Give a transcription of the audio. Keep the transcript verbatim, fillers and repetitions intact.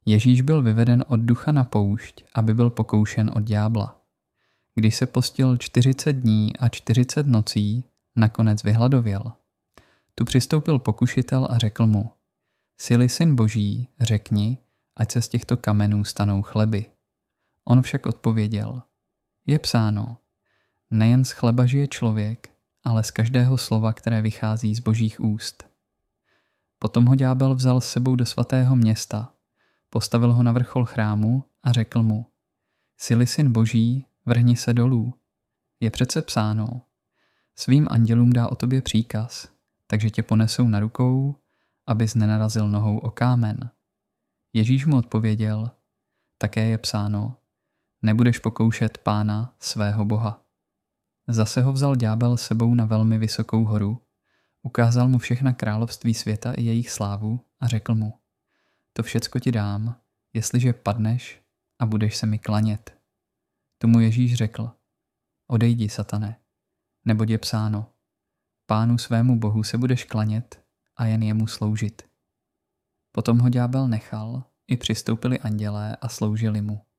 Ježíš byl vyveden od ducha na poušť, aby byl pokoušen od ďábla. Když se postil čtyřicet dní a čtyřicet nocí, nakonec vyhladověl. Tu přistoupil pokušitel a řekl mu: Jsi-li syn Boží, řekni, ať se z těchto kamenů stanou chleby. On však odpověděl: Je psáno, nejen z chleba žije člověk, ale z každého slova, které vychází z Božích úst. Potom ho ďábel vzal s sebou do svatého města, postavil ho na vrchol chrámu a řekl mu: Jsi-li syn Boží, vrhni se dolů. Je přece psáno, svým andělům dá o tobě příkaz, takže tě ponesou na rukou, abys nenarazil nohou o kámen. Ježíš mu odpověděl: Také je psáno, nebudeš pokoušet Pána svého Boha. Zase ho vzal ďábel sebou na velmi vysokou horu, ukázal mu všechna království světa i jejich slávu a řekl mu: To všecko ti dám, jestliže padneš a budeš se mi klanět. Tomu Ježíš řekl: Odejdi, satane, neboť je psáno, Pánu svému Bohu se budeš klanět a jen jemu sloužit. Potom ho ďábel nechal, i přistoupili andělé a sloužili mu.